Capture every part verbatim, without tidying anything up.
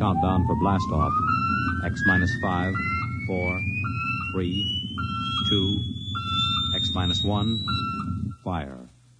countdown for blast-off. X minus five, four, three, two, X minus one, fire.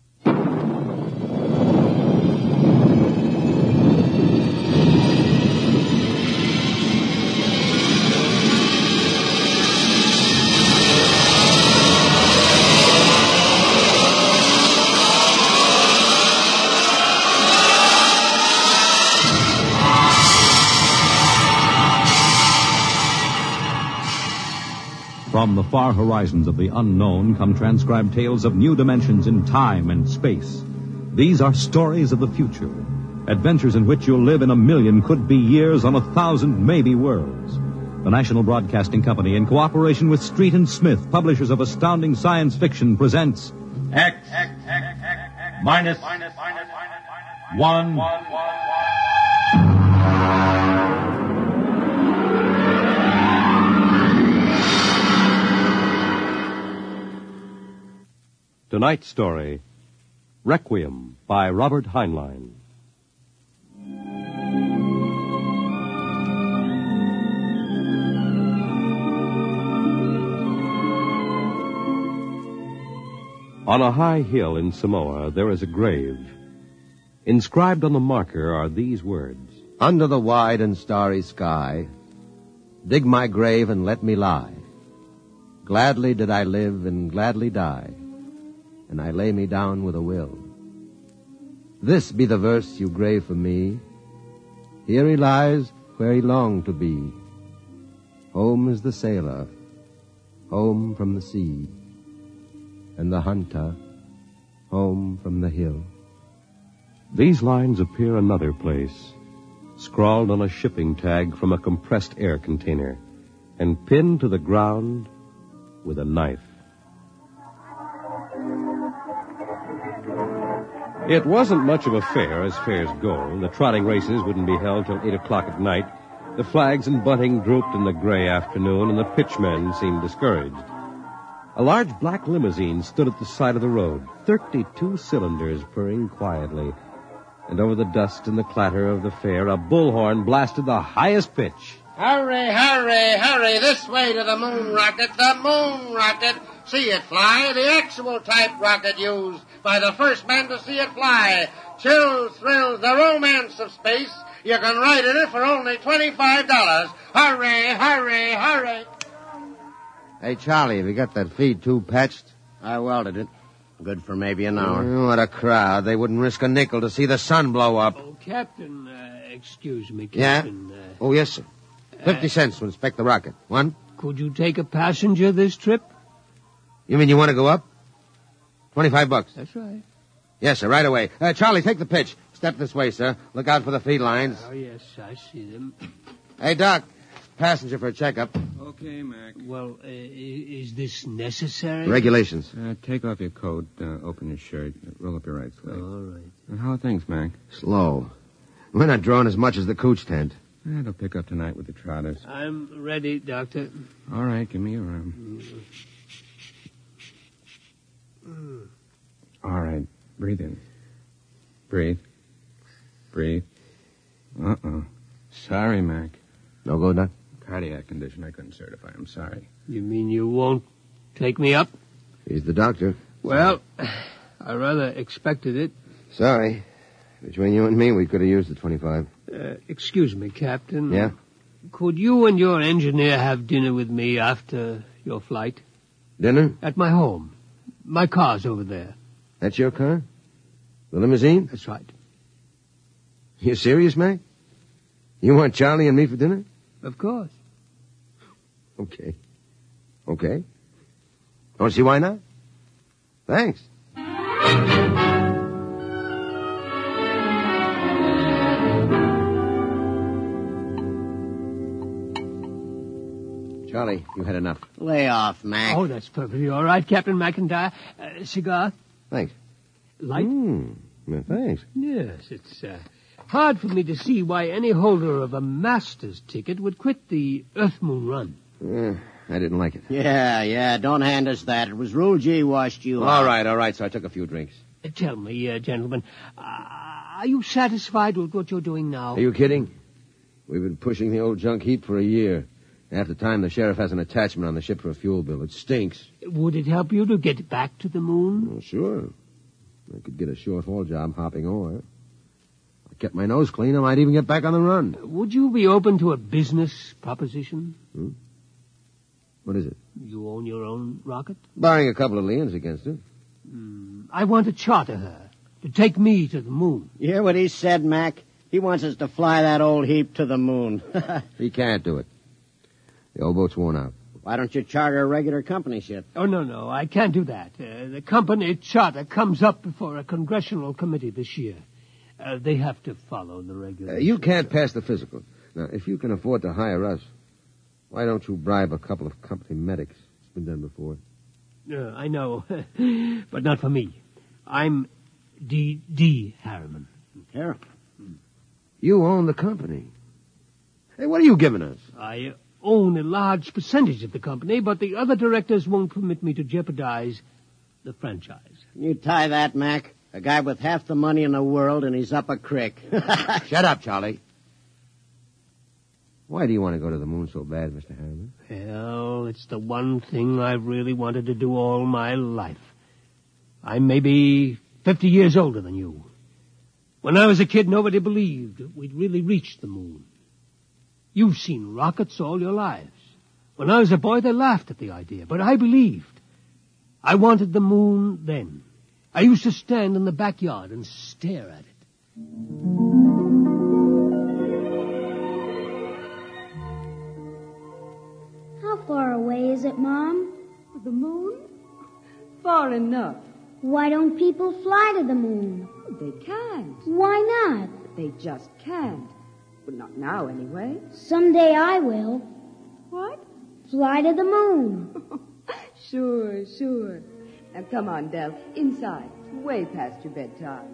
From the far horizons of the unknown come transcribed tales of new dimensions in time and space. These are stories of the future, adventures in which you'll live in a million could-be years on a thousand maybe worlds. The National Broadcasting Company, in cooperation with Street and Smith, publishers of astounding science fiction, presents X, minus, one. Tonight's story, Requiem by Robert Heinlein. On a high hill in Samoa, there is a grave. Inscribed on the marker are these words. Under the wide and starry sky, dig my grave and let me lie. Gladly did I live and gladly die, and I lay me down with a will. This be the verse you grave for me. Here he lies where he longed to be. Home is the sailor, home from the sea, and the hunter, home from the hill. These lines appear another place, scrawled on a shipping tag from a compressed air container, and pinned to the ground with a knife. It wasn't much of a fair, as fairs go. The trotting races wouldn't be held till eight o'clock at night. The flags and bunting drooped in the gray afternoon, and the pitchmen seemed discouraged. A large black limousine stood at the side of the road, thirty-two cylinders purring quietly. And over the dust and the clatter of the fair, a bullhorn blasted the highest pitch. Hurry, hurry, hurry, this way to the moon rocket, the moon rocket. See it fly, the actual type rocket used by the first man to see it fly. Chills, thrills, the romance of space. You can ride in it for only twenty-five dollars. Hurry, hurry, hurry. Hey, Charlie, have you got that feed tube patched? I welded it. Good for maybe an hour. Oh, what a crowd. They wouldn't risk a nickel to see the sun blow up. Oh, Captain, uh, excuse me, Yeah? Captain. Uh, Oh, yes, sir. Fifty cents to inspect the rocket. One? could you take a passenger this trip? You mean you want to go up? Twenty-five bucks. That's right. Yes, sir, right away. Uh, Charlie, take the pitch. Step this way, sir. Look out for the feed lines. Oh, yes, I see them. Hey, Doc. Passenger for a checkup. Okay, Mac. Well, uh, i- is this necessary? Regulations. Uh, take off your coat, uh, open your shirt, roll up your right sleeve. All right. Uh, how are things, Mac? Slow. We're not drawing as much as the cooch tent. Eh, they'll pick up tonight with the trotters. I'm ready, Doctor. All right, give me your arm. All right, breathe in. Breathe. Breathe. Uh-oh. Sorry, Mac. No go, Doc? Cardiac condition I couldn't certify. I'm sorry. You mean you won't take me up? He's the doctor. Well, I rather expected it. Sorry. Between you and me, we could have used the twenty-five. Uh, excuse me, Captain. Yeah? Could you and your engineer have dinner with me after your flight? Dinner? At my home. My car's over there. That's your car? The limousine? That's right. You serious, Mac? You want Charlie and me for dinner? Of course. Okay. Okay. Don't see why not? Thanks. Charlie, you had enough. Lay off, Mac. Oh, that's perfectly all right, Captain McIntyre. Uh, cigar? Thanks. Light? Hmm. Well, thanks. Yes, it's uh, hard for me to see why any holder of a master's ticket would quit the Earth-Moon run. Uh, I didn't like it. Yeah, yeah, don't hand us that. It was Rule G washed you All out. right, all right, so I took a few drinks. Uh, tell me, uh, gentlemen, uh, are you satisfied with what you're doing now? Are you kidding? We've been pushing the old junk heap for a year. Half the time the sheriff has an attachment on the ship for a fuel bill. It stinks. Would it help you to get back to the moon? Well, sure. I could get a short-haul job hopping ore. If I kept my nose clean, I might even get back on the run. Would you be open to a business proposition? Hmm? What is it? You own your own rocket? Barring a couple of liens against it. Mm, I want to charter her to take me to the moon. You hear what he said, Mac? He wants us to fly that old heap to the moon. He can't do it. The old boat's worn out. Why don't you charter a regular company ship? Oh, no, no, I can't do that. Uh, the company charter comes up before a congressional committee this year. Uh, they have to follow the regulations. Uh, you can't pass the physical. Now, if you can afford to hire us, why don't you bribe a couple of company medics? It's been done before. Uh, I know, but not for me. I'm D. D. Harriman. Harriman? You own the company. Hey, what are you giving us? I own a large percentage of the company, but the other directors won't permit me to jeopardize the franchise. You tie that, Mac. A guy with half the money in the world, and he's up a creek. Shut up, Charlie. Why do you want to go to the moon so bad, Mister Harriman? Well, it's the one thing I've really wanted to do all my life. I'm maybe fifty years older than you. When I was a kid, nobody believed we'd really reach the moon. You've seen rockets all your lives. When I was a boy, they laughed at the idea, but I believed. I wanted the moon then. I used to stand in the backyard and stare at it. How far away is it, Mom? The moon? Far enough. Why don't people fly to the moon? They can't. Why not? They just can't. But not now, anyway. Someday I will. What? Fly to the moon. Sure, sure. Now, come on, Del. Inside. Way past your bedtime.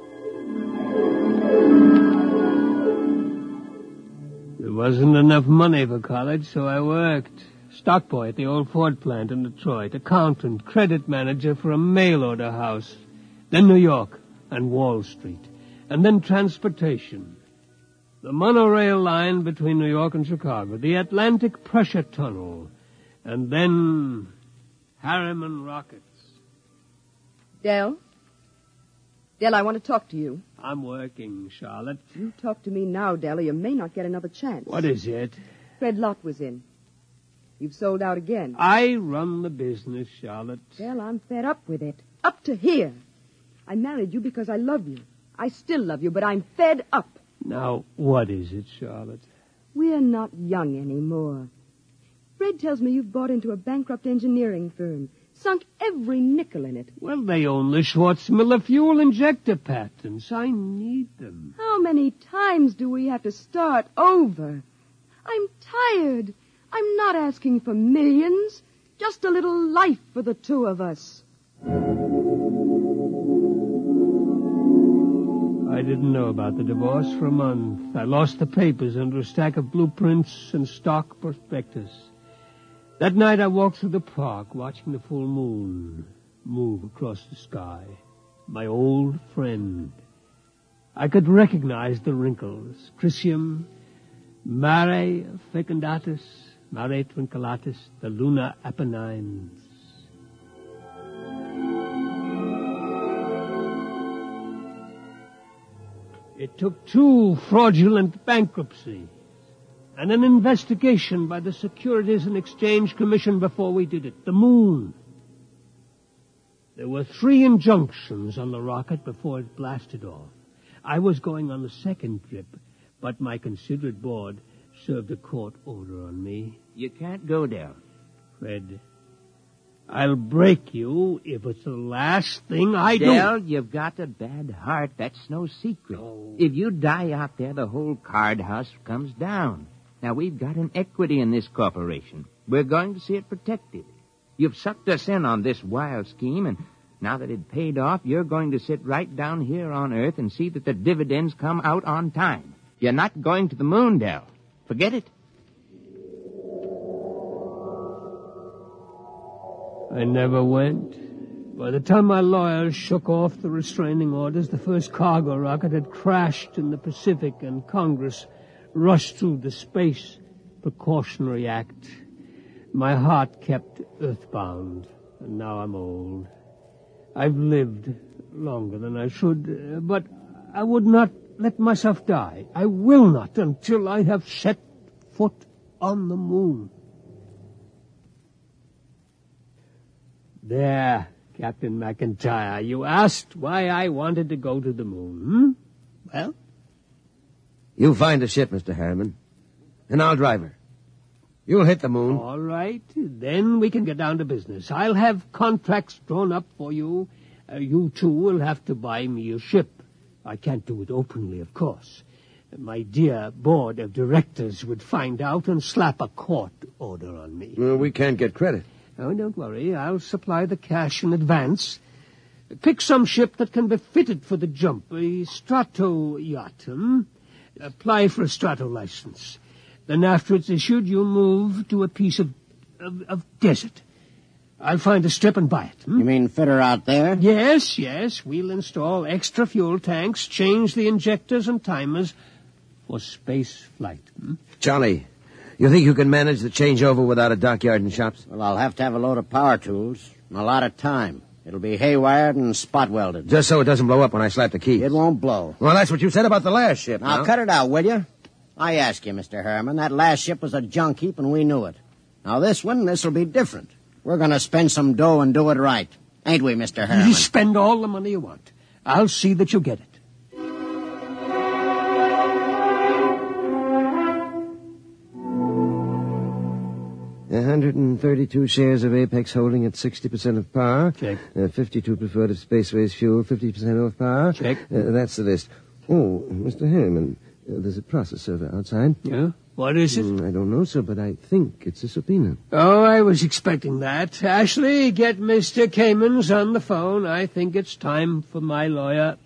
There wasn't enough money for college, so I worked. Stock boy at the old Ford plant in Detroit. Accountant, credit manager for a mail order house. Then New York and Wall Street. And then transportation. The monorail line between New York and Chicago. The Atlantic Pressure Tunnel. And then Harriman rockets. Del? Del, I want to talk to you. I'm working, Charlotte. You talk to me now, Del, or you may not get another chance. What is it? Fred Lott was in. You've sold out again. I run the business, Charlotte. Del, I'm fed up with it. Up to here. I married you because I love you. I still love you, but I'm fed up. Now, what is it, Charlotte? We're not young anymore. Fred tells me you've bought into a bankrupt engineering firm. Sunk every nickel in it. Well, they own the Schwarzmiller fuel injector patents. I need them. How many times do we have to start over? I'm tired. I'm not asking for millions. Just a little life for the two of us. I didn't know about the divorce for a month. I lost the papers under a stack of blueprints and stock prospectus. That night I walked through the park watching the full moon move across the sky. My old friend. I could recognize the wrinkles. Crisium, Mare fecundatus, Mare twinkulatus, the lunar Apennines. It took two fraudulent bankruptcies and an investigation by the Securities and Exchange Commission before we did it. The moon. There were three injunctions on the rocket before it blasted off. I was going on the second trip, but my considerate board served a court order on me. You can't go down. Fred, I'll break you if it's the last thing I do. Del, you've got a bad heart. That's no secret. Oh. If you die out there, the whole card house comes down. Now, we've got an equity in this corporation. We're going to see it protected. You've sucked us in on this wild scheme, and now that it paid off, you're going to sit right down here on Earth and see that the dividends come out on time. You're not going to the moon, Del. Forget it. I never went. By the time my lawyers shook off the restraining orders, the first cargo rocket had crashed in the Pacific, and Congress rushed through the Space Precautionary Act. My heart kept earthbound, and now I'm old. I've lived longer than I should, uh, but I would not let myself die. I will not until I have set foot on the moon. There, Captain McIntyre, you asked why I wanted to go to the moon, hmm? Well? You find a ship, Mister Harriman, and I'll drive her. You'll hit the moon. All right, then we can get down to business. I'll have contracts drawn up for you. Uh, you, too, will have to buy me a ship. I can't do it openly, of course. My dear board of directors would find out and slap a court order on me. Well, we can't get credit. Oh, don't worry. I'll supply the cash in advance. Pick some ship that can be fitted for the jump. A Strato yacht, hmm? Apply for a Strato license. Then after it's issued, you move to a piece of, of, of desert. I'll find a strip and buy it. Hmm? You mean fit her out there? Yes, yes. We'll install extra fuel tanks, change the injectors and timers for space flight. Hmm? Charlie, you think you can manage the changeover without a dockyard and shops? Well, I'll have to have a load of power tools and a lot of time. It'll be haywired and spot welded. Just so it doesn't blow up when I slap the keys. It won't blow. Well, that's what you said about the last ship. Now, now. cut it out, will you? I ask you, Mister Harriman, that last ship was a junk heap and we knew it. Now, this one, this'll be different. We're going to spend some dough and do it right. Ain't we, Mister Harriman? You spend all the money you want. I'll see that you get it. one hundred thirty-two shares of Apex Holding at sixty percent of par. Check. Uh, fifty-two preferred of Spaceways Fuel, fifty percent off par. Check. Uh, that's the list. Oh, Mister Harriman, uh, there's a process server outside. Yeah? What is it? Mm, I don't know, sir, but I think it's a subpoena. Oh, I was expecting that. Ashley, get Mister Kamens on the phone. I think it's time for my lawyer.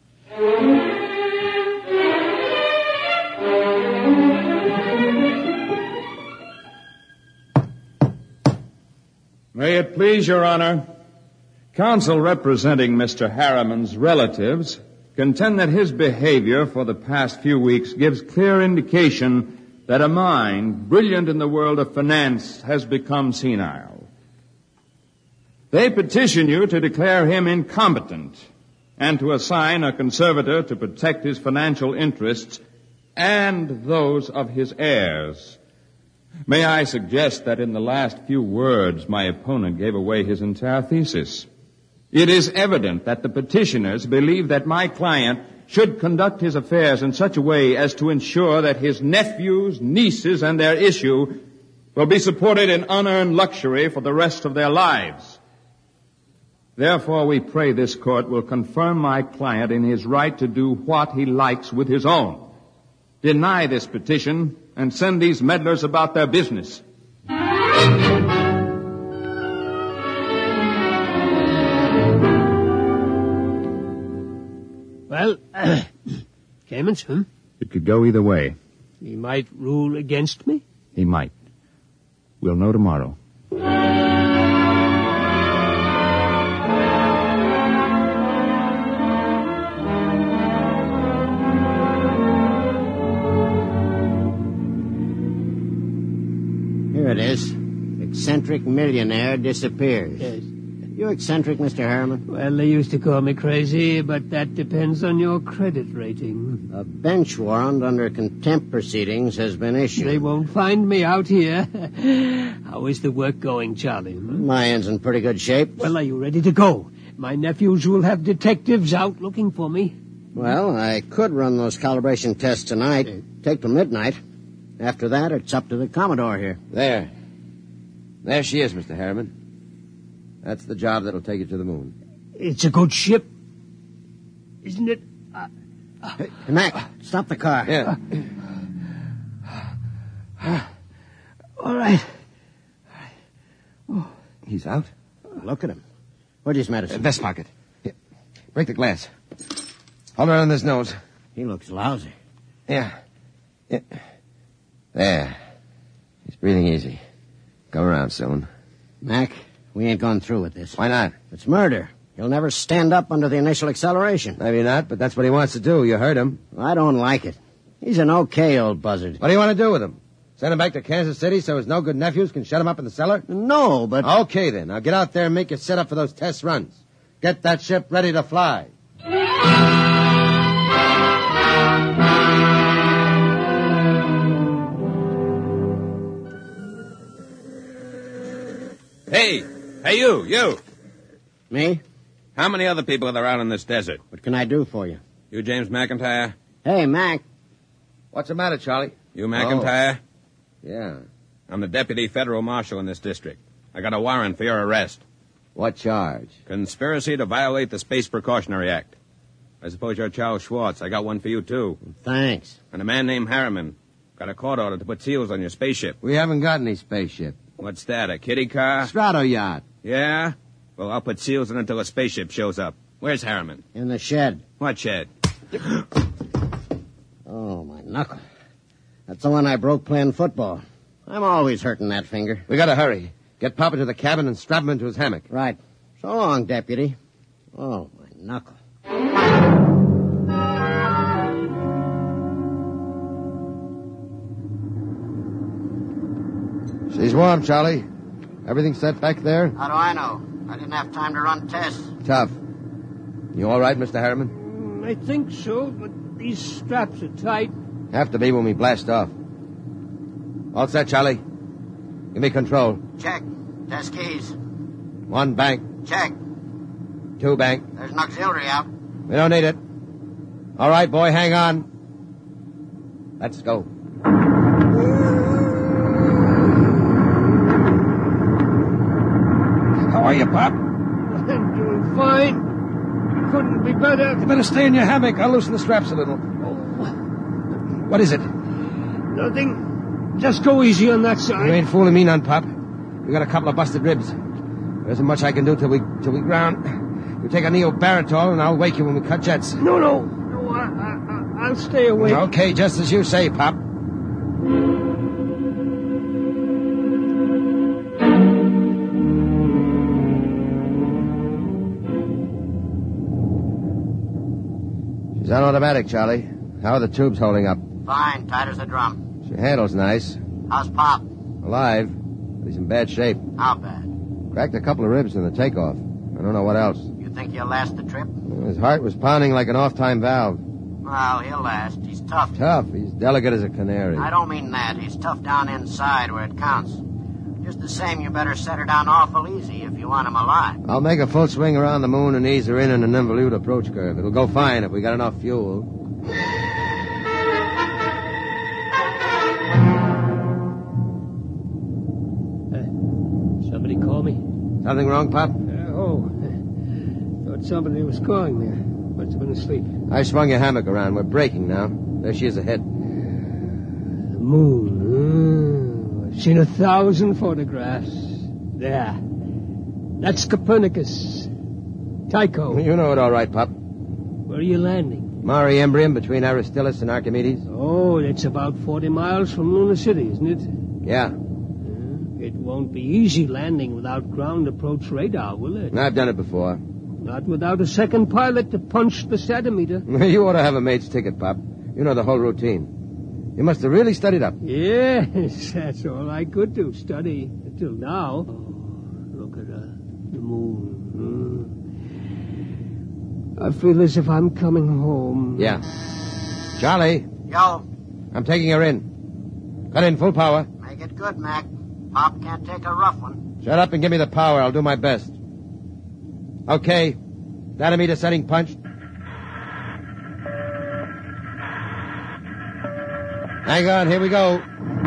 May it please your honor, counsel representing Mister Harriman's relatives contend that his behavior for the past few weeks gives clear indication that a mind brilliant in the world of finance has become senile. They petition you to declare him incompetent and to assign a conservator to protect his financial interests and those of his heirs. May I suggest that in the last few words my opponent gave away his entire thesis. It is evident that the petitioners believe that my client should conduct his affairs in such a way as to ensure that his nephews, nieces, and their issue will be supported in unearned luxury for the rest of their lives. Therefore, we pray this court will confirm my client in his right to do what he likes with his own. Deny this petition and send these meddlers about their business. Well, uh, Kamens, huh? It could go either way. He might rule against me? He might. We'll know tomorrow. Here it is. Eccentric millionaire disappears. Yes. You eccentric, Mister Harriman? Well, they used to call me crazy, but that depends on your credit rating. A bench warrant under contempt proceedings has been issued. They won't find me out here. How is the work going, Charlie? Hmm? My end's in pretty good shape. Well, are you ready to go? My nephews will have detectives out looking for me. Well, I could run those calibration tests tonight. Take till midnight. After that, it's up to the Commodore here. There. There she is, Mister Harriman. That's the job that'll take you to the moon. It's a good ship, isn't it? Uh, uh, hey, Mac, stop the car. Yeah. Uh, all right. Oh. He's out? Look at him. Where's his medicine? Uh, vest pocket. Here. Break the glass. Hold it on his nose. He looks lousy. Yeah. yeah. There. He's breathing easy. Come around soon. Mac, we ain't gone through with this. Why not? It's murder. He'll never stand up under the initial acceleration. Maybe not, but that's what he wants to do. You heard him. I don't like it. He's an okay old buzzard. What do you want to do with him? Send him back to Kansas City so his no-good nephews can shut him up in the cellar? No, but... Okay, then. Now get out there and make your setup for those test runs. Get that ship ready to fly. Hey! Hey, you! You! Me? How many other people are there out in this desert? What can I do for you? You James McIntyre? Hey, Mac. What's the matter, Charlie? You McIntyre? Oh. Yeah. I'm the deputy federal marshal in this district. I got a warrant for your arrest. What charge? Conspiracy to violate the Space Precautionary Act. I suppose you're Charles Schwartz. I got one for you, too. Thanks. And a man named Harriman. Got a court order to put seals on your spaceship. We haven't got any spaceship. What's that, a kiddie car? Strato yacht. Yeah? Well, I'll put seals on it until a spaceship shows up. Where's Harriman? In the shed. What shed? Oh, my knuckle. That's the one I broke playing football. I'm always hurting that finger. We gotta hurry. Get Papa to the cabin and strap him into his hammock. Right. So long, deputy. Oh, my knuckle. She's warm, Charlie. Everything set back there? How do I know? I didn't have time to run tests. Tough. You all right, Mister Harriman? I think so, but these straps are tight. Have to be when we blast off. All set, Charlie. Give me control. Check. Test keys. One bank. Check. Two bank. There's an auxiliary out. We don't need it. All right, boy, hang on. Let's go. How are you, Pop? I'm doing fine. Couldn't be better. You better stay in your hammock. I'll loosen the straps a little. What is it? Nothing. Just go easy on that side. You ain't fooling me none, Pop. We got a couple of busted ribs. There isn't much I can do till we till we ground. You take a neobaritol and I'll wake you when we cut jets. No, no. No, I, I, I'll stay awake. Okay, just as you say, Pop. She's on automatic, Charlie. How are the tubes holding up? Fine, tight as a drum. She handles nice. How's Pop? Alive, but he's in bad shape. How bad? Cracked a couple of ribs in the takeoff. I don't know what else. You think he'll last the trip? His heart was pounding like an off-time valve. Well, he'll last. He's tough. Tough. He's delicate as a canary. I don't mean that. He's tough down inside where it counts. Just the same, you better set her down awful easy if you want him alive. I'll make a full swing around the moon and ease her in in an involute approach curve. It'll go fine if we got enough fuel. Somebody call me? Something wrong, Pop? Uh, oh, thought somebody was calling me. Must have been asleep. I swung your hammock around. We're breaking now. There she is ahead. The moon. Uh, I've seen a thousand photographs. There. That's Copernicus. Tycho. You know it all right, Pop. Where are you landing? Mare Imbrium between Aristillus and Archimedes. Oh, that's about forty miles from Luna City, isn't it? Yeah. It won't be easy landing without ground approach radar, will it? I've done it before. Not without a second pilot to punch the centimeter. You ought to have a mate's ticket, Pop. You know the whole routine. You must have really studied up. Yes, that's all I could do, study until now. Oh, look at uh, the moon. Hmm. I feel as if I'm coming home. Yeah. Charlie. Yo. I'm taking her in. Cut in full power. Make it good, Mac. Pop can't take a rough one. Shut up and give me the power. I'll do my best. Okay. Dynamite setting punched. Hang on, here we go.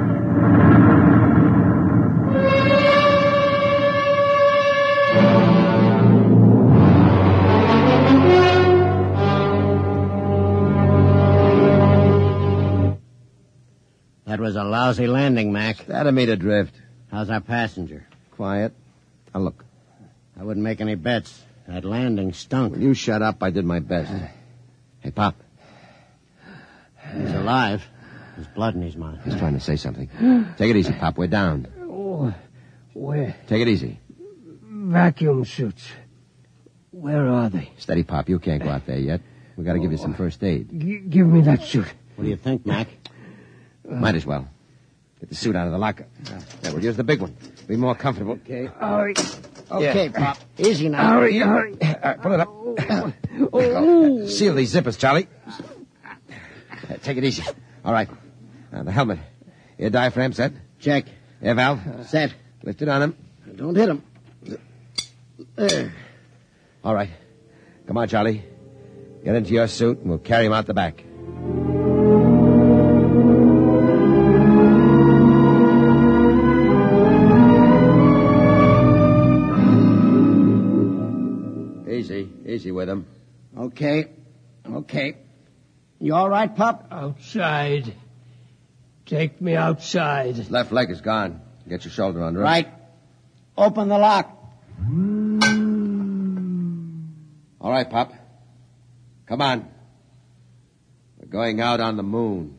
That was a lousy landing, Mac. Dynamite adrift. How's our passenger? Quiet. Now look. I wouldn't make any bets. That landing stunk. Will you shut up? I did my best. Hey, Pop. He's alive. There's blood in his mouth. He's trying to say something. Take it easy, Pop. We're down. Oh, where? Take it easy. Vacuum suits. Where are they? Steady, Pop. You can't go out there yet. We got to give you some first aid. G- give me that suit. What do you think, Mac? Might as well. Get the suit out of the locker. Yeah, we'll use the big one. Be more comfortable. Okay. Hurry. Okay, Yeah. Pop. Easy now. Hurry, hurry. All right, pull it up. Oh. Seal these zippers, Charlie. Uh, take it easy. All right. Now, the helmet. Ear diaphragm set. Check. Air valve. Set. Lift it on him. Don't hit him. There. All right. Come on, Charlie. Get into your suit, and we'll carry him out the back. Easy. Easy with him. Okay. Okay. You all right, Pop? Outside. Take me outside. His left leg is gone. Get your shoulder under him. Right. Open the lock. All right, Pop. Come on. We're going out on the moon.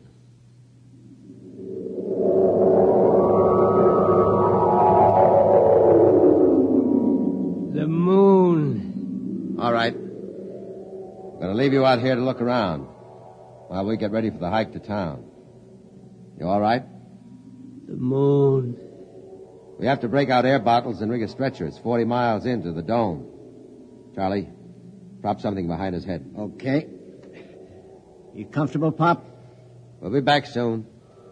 The moon. All right. I'm going to leave you out here to look around while we get ready for the hike to town. You all right? The moon. We have to break out air bottles and rig a stretcher. It's forty miles into the dome. Charlie, prop something behind his head. Okay. You comfortable, Pop? We'll be back soon.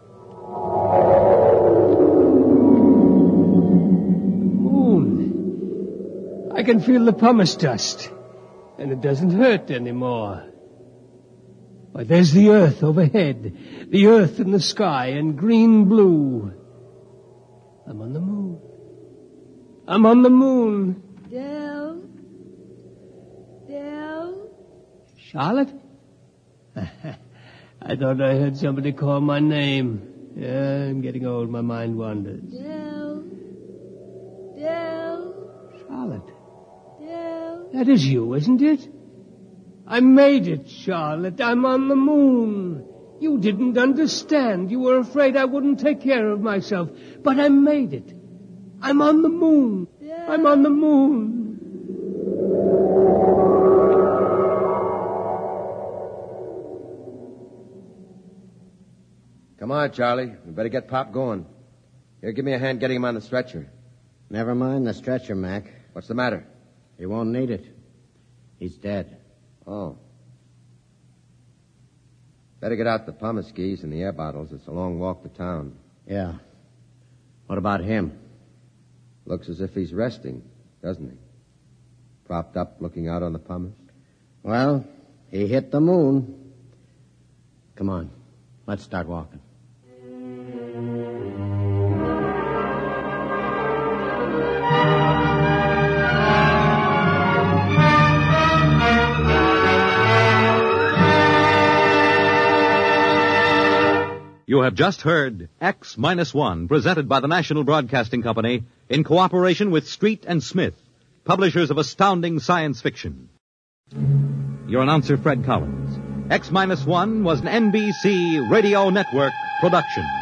Moon. I can feel the pumice dust, and it doesn't hurt anymore. Why, there's the earth overhead, the earth in the sky, and green blue. I'm on the moon. I'm on the moon. Dell? Dell? Charlotte? I thought I heard somebody call my name. Yeah, I'm getting old. My mind wanders. Dell? Dell? Charlotte. Dell? That is you, isn't it? I made it, Charlotte. I'm on the moon. You didn't understand. You were afraid I wouldn't take care of myself. But I made it. I'm on the moon. Dell? I'm on the moon. Come on, Charlie. We better get Pop going. Here, give me a hand getting him on the stretcher. Never mind the stretcher, Mac. What's the matter? He won't need it. He's dead. Oh. Better get out the pumice skis and the air bottles. It's a long walk to town. Yeah. What about him? Looks as if he's resting, doesn't he? Propped up, looking out on the pumice. Well, he hit the moon. Come on. Let's start walking. You have just heard X Minus One, presented by the National Broadcasting Company in cooperation with Street and Smith, publishers of astounding science fiction. Your announcer, Fred Collins. X Minus One was an N B C Radio Network production.